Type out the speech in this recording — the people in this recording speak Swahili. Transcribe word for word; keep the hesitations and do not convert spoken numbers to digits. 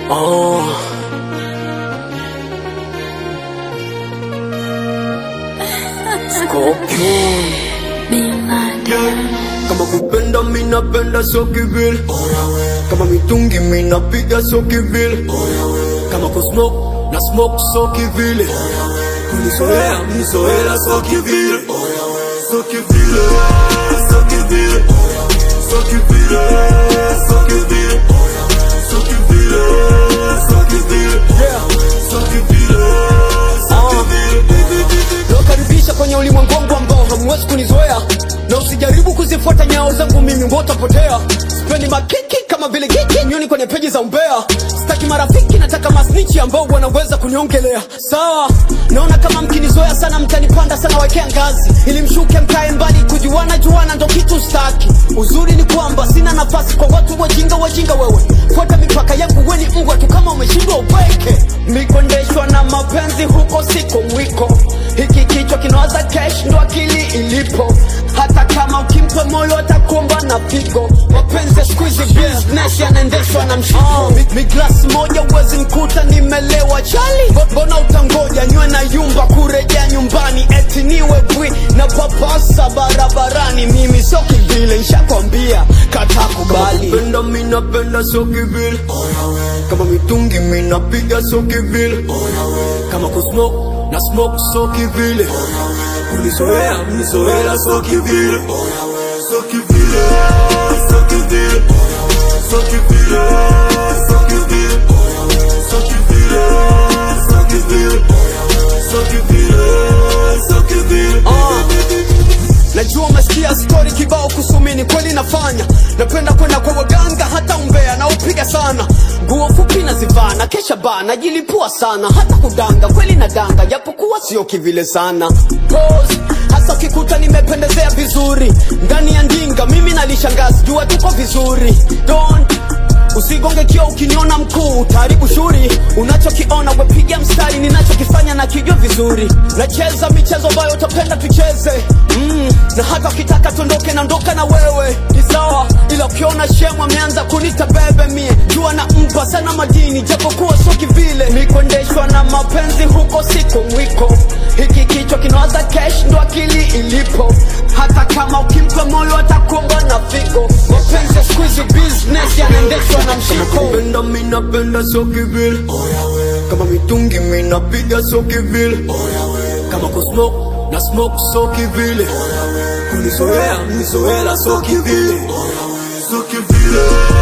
Oh. Scorpion. Kama kupenda mina penda so kivile. Kama mitungi mina piga so kivile. Kama kusmoke na smoke so kivile. Kunizoea mnizoela so kivile. So kivile, so kivile, so kivile, so kivile, so kivile, so kivile, so kivile, so kivile. Nakaribisha kwenye ulimwengu ambao hamwezi kunizoea, na usijaribu kuzifuata nyao zangu, mimi mtapotea. Sipendi makiki kama vile giki nyoni kwenye peji za umbea. Sitaki marafiki, nataka masnichi ambao wanaweza kuniongelea. Sawa, naona kama mkinizoea sana mtanipanda sana wekea ngazi, ili mshuke mkae mbali. Kujuana juana ndo kitu staki. Uzuri ni kwamba sina nafasi kwa watu wajinga wajinga. Wewe fuata mipaka yangu, weni mbwa tu kama umeshindwa ubweke. Mikondeshwa na mapenzi huko siko mwiko. Hiki kichwa kinawaza cash ndo akili ilipo. Hata kama ukimpa moyo atakuomba na pigo. Mapenzi ya squeeze business yanaendeshwa na mshiko. Mi glass moja uwezi mkuta nimelewa chali. Mbona utangoja nywe na yumba kurejea nyumbani. Eti niwe bwi na papasa barabarani. Mimi so kivile nishakwambia kata kubali. Kama kupenda mina penda so kivile. Kama mitungi mina piga so kivile. Kama kusmoke na smoke so kivile. Kunizoea mnizoela so kivile. So kivile, so kivile, so kivile, so kivile, so kivile, so kivile, so kivile, so kivile. Najua umesikia story kibao kusumini, kweli nafanya. Napenda kwenda kwa waganga hata umbea na upiga sana. Nguo fupi na zivana kesha bana jilipua sana. Hata kudanga kweli na danga japokuwa sio kivile sana. Pose hasa kikuta nimependezea vizuri ndani ya ndinga, mimi nalishangaza jua tuko vizuri. Don't usigonge kio ukiniona mkuu utaharibu shuri. Unachokiona wepiga mstari, ninachokifanya na kijua vizuri. Nacheza michezo ambayo utapenda tucheze. mm. Na hata ukitaka tondoke na ndoka na wewe ni sawa, ila ukiona shemu ameanza kunita bebe mie jua na mpa sana madini japokuwa so kivile. Mikondeshwa na mapenzi huko siko mwiko. Hiki kichwa kinawaza cash ndo akili ilipo. Hata kama ukimpa moyo atakuomba na figo. Mapenzi ya squeeze business yanaendeshwa na mshiko. Kama kupenda mina penda so kivile. Kama mitungi mina piga so kivile. Kama kusmoke na smoke so kivile. Kunizoea mnizoela so kivile. So kivile.